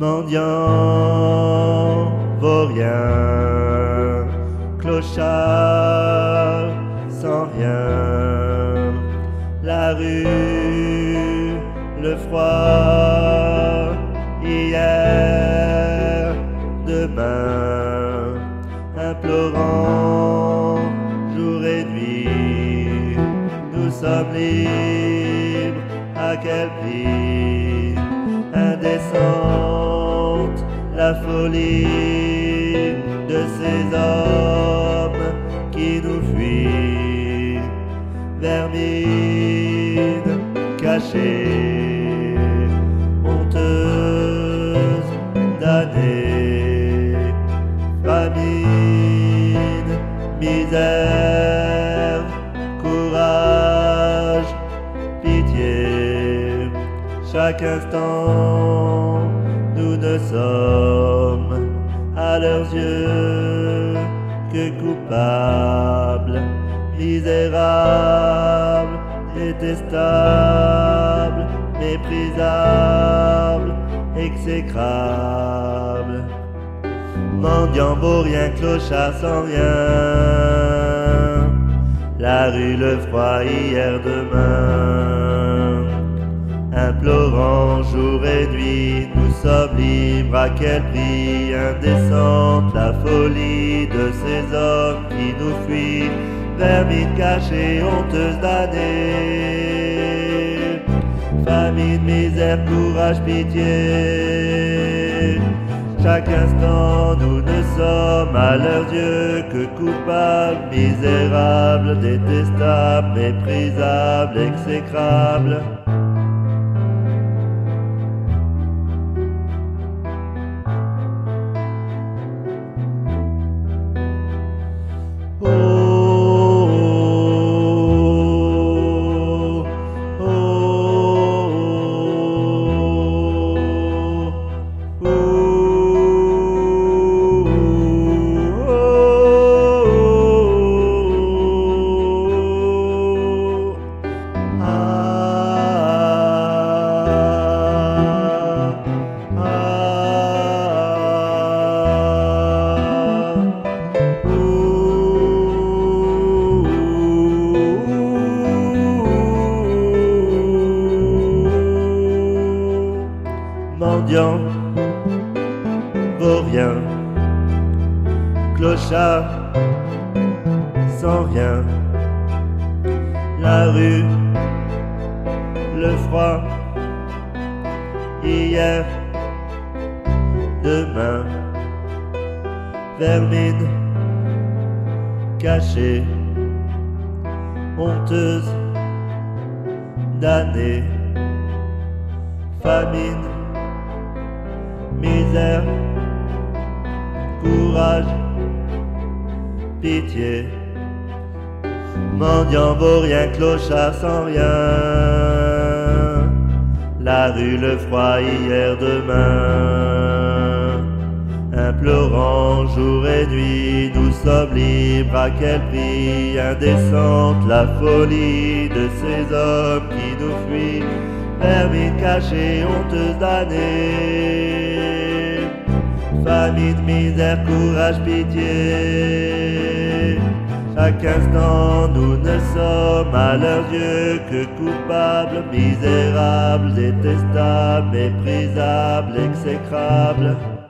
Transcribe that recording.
mendiant, vaurien, clochard, sans rien, la rue, le froid, hier, demain, implorant, jour et nuit, nous sommes libres, à quel prix? Indécente, la folie de ces hommes qui nous fuient, vermine cachée, honteuse damnée, famine, misère, courage, pitié. Chaque instant, nous ne sommes à leurs yeux que coupables, misérables, détestables, méprisables, exécrables. Mendiant, vaurien, clochard, sans rien, la rue, le froid, hier, demain. Implorant jour et nuit, nous sommes libres, à quel prix? Indécente, la folie de ces hommes qui nous fuient, vermine cachée, honteuse damnée, famine, misère, courage, pitié. Chaque instant, nous ne sommes à leurs yeux que coupables, misérables, détestables, méprisables, exécrables. Mendiant, vaurien, clochard, sans rien, la rue, le froid, hier, demain, vermine cachée, honteuse damnée, famine, misère, courage, pitié. Mendiant, vaurien, clochard, sans rien, la rue, le froid, hier, demain. Implorant jour et nuit, nous sommes libres, à quel prix? Indécente, la folie de ces hommes qui nous fuient, vermine cachée, honteuse damnée, famine, misère, courage, pitié. Chaque instant, nous ne sommes à leurs yeux que coupables, misérables, détestables, méprisables, exécrables.